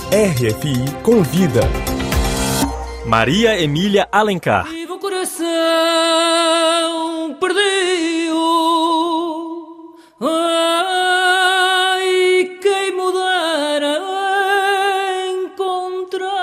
RFI Convida. Maria Emília Alencar. Viva o coração perdido, ai, quem mudara encontrar.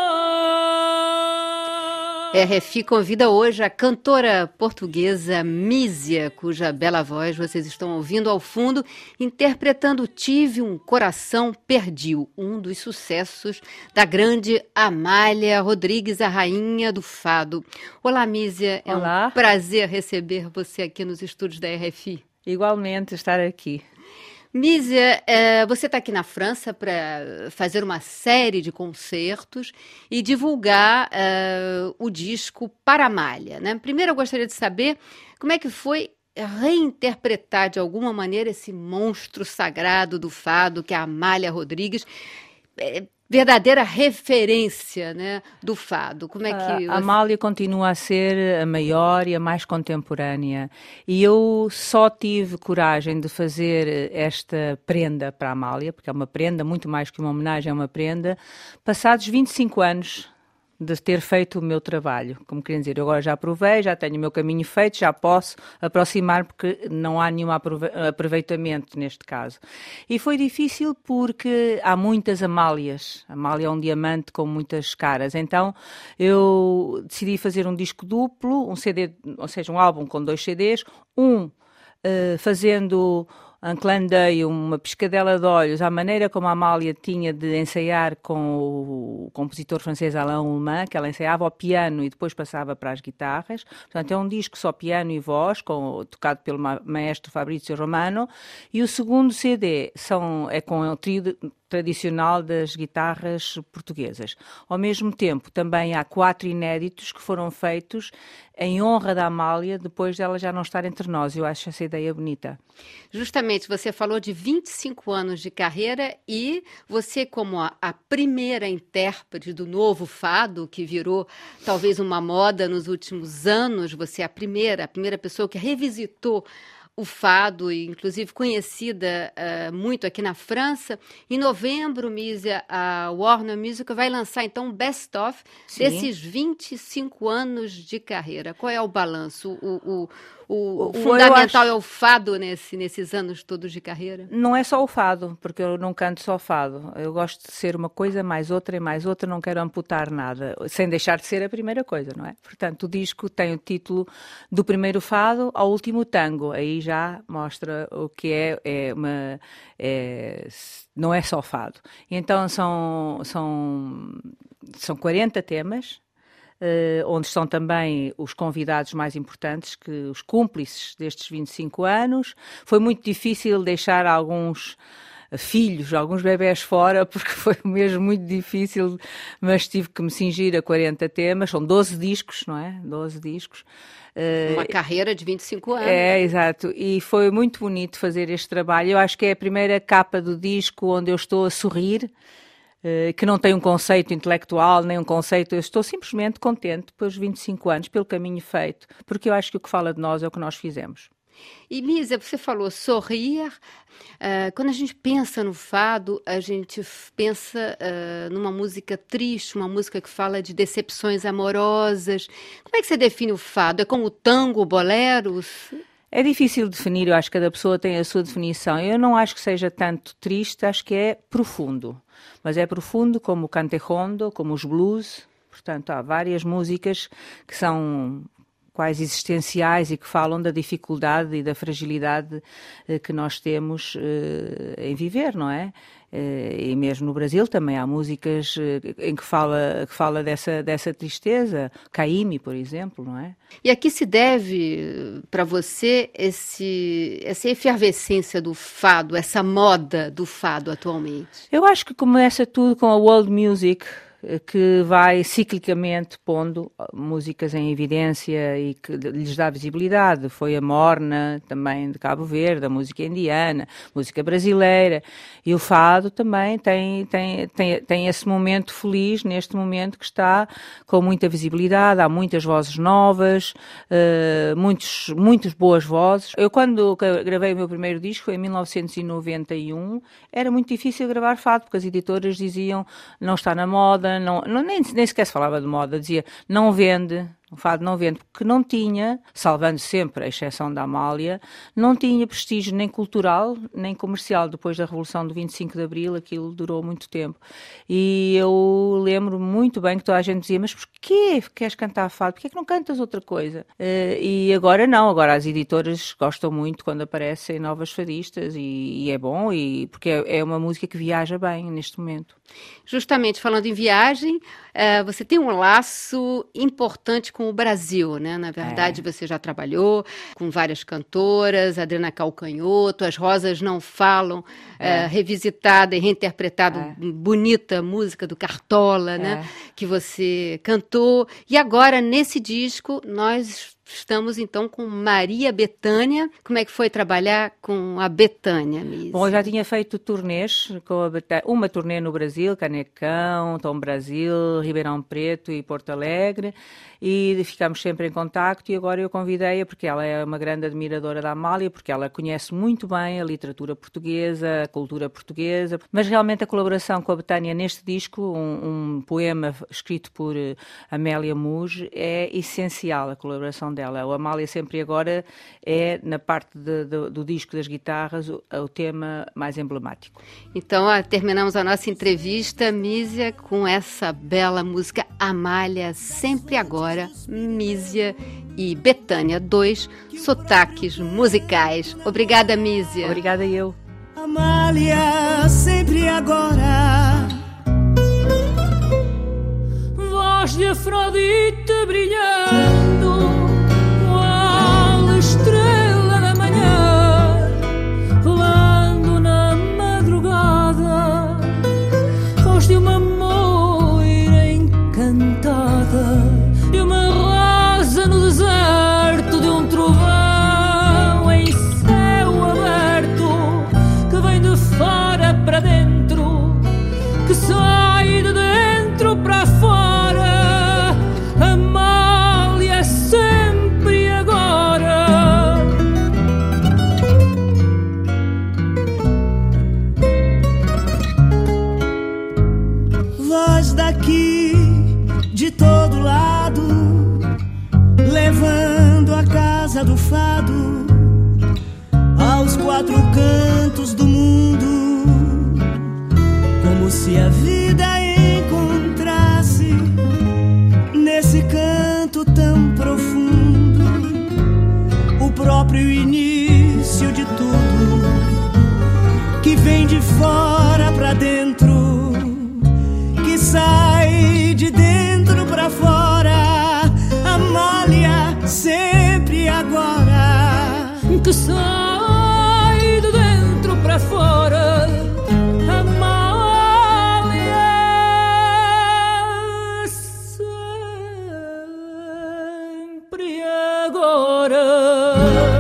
RFI convida hoje a cantora portuguesa Mísia, cuja bela voz vocês estão ouvindo ao fundo, interpretando Tive um Coração Perdido, um dos sucessos da grande Amália Rodrigues, a rainha do fado. Olá, Mísia, é Olá. um prazer receber você aqui nos estúdios da RFI. Igualmente estar aqui. Mísia, você está aqui na França para fazer uma série de concertos e divulgar o disco Para Amália, né? Primeiro eu gostaria de saber como é que foi reinterpretar de alguma maneira esse monstro sagrado do fado que é a Amália Rodrigues, verdadeira referência, né, do fado. Como é que A Amália continua a ser a maior e a mais contemporânea. E eu só tive coragem de fazer esta prenda para a Amália, porque é uma prenda, muito mais que uma homenagem, é uma prenda, passados 25 anos de ter feito o meu trabalho. Como querem dizer, eu agora já provei, já tenho o meu caminho feito, já posso aproximar, porque não há nenhum aproveitamento neste caso. E foi difícil porque há muitas Amálias. A Amália é um diamante com muitas caras. Então eu decidi fazer um disco duplo, um CD, ou seja, um álbum com 2 CDs, fazendo um clin d'œil, uma piscadela de olhos à maneira como a Amália tinha de ensaiar com o compositor francês Alain Ullmann, que ela ensaiava ao piano e depois passava para as guitarras. Portanto, é um disco só piano e voz, tocado pelo maestro Fabrizio Romano. E o segundo CD é com o trio tradicional das guitarras portuguesas. Ao mesmo tempo, também há 4 inéditos que foram feitos em honra da Amália, depois dela já não estar entre nós. Eu acho essa ideia bonita. Justamente, você falou de 25 anos de carreira e você, como a primeira intérprete do novo fado, que virou talvez uma moda nos últimos anos, você é a primeira pessoa que revisitou o fado, inclusive conhecida muito aqui na França. Em novembro, Mísia, a Warner Music vai lançar então um best-of desses 25 anos de carreira. Qual é o balanço? O fundamental é o fado nesses anos todos de carreira? Não é só o fado, porque eu não canto só fado. Eu gosto de ser uma coisa, mais outra e mais outra, não quero amputar nada, sem deixar de ser a primeira coisa, não é? Portanto, o disco tem o título do primeiro fado ao último tango. Aí já mostra o que não é só fado. Então são 40 temas, onde estão também os convidados mais importantes, os cúmplices destes 25 anos. Foi muito difícil deixar alguns filhos, alguns bebés fora, porque foi mesmo muito difícil, mas tive que me cingir a 40 temas. São 12 discos, não é? 12 discos. Uma carreira de 25 anos. Exato. E foi muito bonito fazer este trabalho. Eu acho que é a primeira capa do disco onde eu estou a sorrir, que não tem um conceito intelectual, nem um conceito... Eu estou simplesmente contente pelos 25 anos, pelo caminho feito, porque eu acho que o que fala de nós é o que nós fizemos. E, Mísia, você falou sorrir. Quando a gente pensa no fado, a gente pensa numa música triste, uma música que fala de decepções amorosas. Como é que você define o fado? É como o tango, o bolero? É difícil definir, eu acho que cada pessoa tem a sua definição. Eu não acho que seja tanto triste, acho que é profundo. Mas é profundo como o cantejondo, como os blues. Portanto, há várias músicas que são quase existenciais e que falam da dificuldade e da fragilidade que nós temos em viver, não é? E mesmo no Brasil também há músicas em que fala dessa tristeza. Caymmi, por exemplo, não é? E a que se deve, para você, essa efervescência do fado, essa moda do fado atualmente? Eu acho que começa tudo com a world music, que vai ciclicamente pondo músicas em evidência e que lhes dá visibilidade. Foi a morna, também de Cabo Verde, a música indiana, música brasileira, e o fado também tem esse momento feliz, neste momento que está com muita visibilidade, há muitas vozes novas, muitas boas vozes. Eu, quando gravei o meu primeiro disco, foi em 1991, era muito difícil gravar fado, porque as editoras diziam não está na moda, nem sequer se falava de moda, dizia não vende, o fado não vende, porque não tinha, salvando sempre a exceção da Amália, não tinha prestígio nem cultural, nem comercial. Depois da Revolução do 25 de Abril, aquilo durou muito tempo. E eu lembro muito bem que toda a gente dizia, mas porquê queres cantar fado? Porquê que não cantas outra coisa? E agora não, agora as editoras gostam muito quando aparecem novas fadistas e é bom, porque é uma música que viaja bem neste momento. Justamente falando em viagem, você tem um laço importante com o Brasil, né? Na verdade, você já trabalhou com várias cantoras, Adriana Calcanhoto, As Rosas Não Falam, revisitada e reinterpretada, bonita música do Cartola, né? Que você cantou. E agora, nesse disco, nós estamos, então, com Maria Bethânia. Como é que foi trabalhar com a Bethânia, Mísia? Bom, eu já tinha feito turnês, uma turnê no Brasil, Canecão, Tom Brasil, Ribeirão Preto e Porto Alegre, e ficámos sempre em contacto, e agora eu convidei-a, porque ela é uma grande admiradora da Amália, porque ela conhece muito bem a literatura portuguesa, a cultura portuguesa, mas realmente a colaboração com a Bethânia neste disco, um poema escrito por Amélia Muge, é essencial, a colaboração dela. A Amália Sempre e Agora é, na parte do disco das guitarras, o tema mais emblemático. Então, terminamos a nossa entrevista, Mísia, com essa bela música Amália Sempre e Agora, Mísia e Bethânia, 2 sotaques musicais. Obrigada, Mísia. Obrigada eu. Amália Sempre e Agora, voz de Afrodite brilhando, qual estrela da manhã, velando na madrugada, voz de uma moira encantada, de uma rosa no deserto, de um trovão em céu aberto, que vem de fora para dentro, que sai de dentro para fora. Amália Sempre e Agora. voz daqui de todo lado, levando a casa do fado aos 4 cantos do mundo, como se a vida encontrasse nesse canto tão profundo o próprio início de tudo, que vem de fora pra dentro, que sai de dentro pra fora. Amália Sempre e Agora, Que sai de dentro para fora. Amália Sempre e Agora.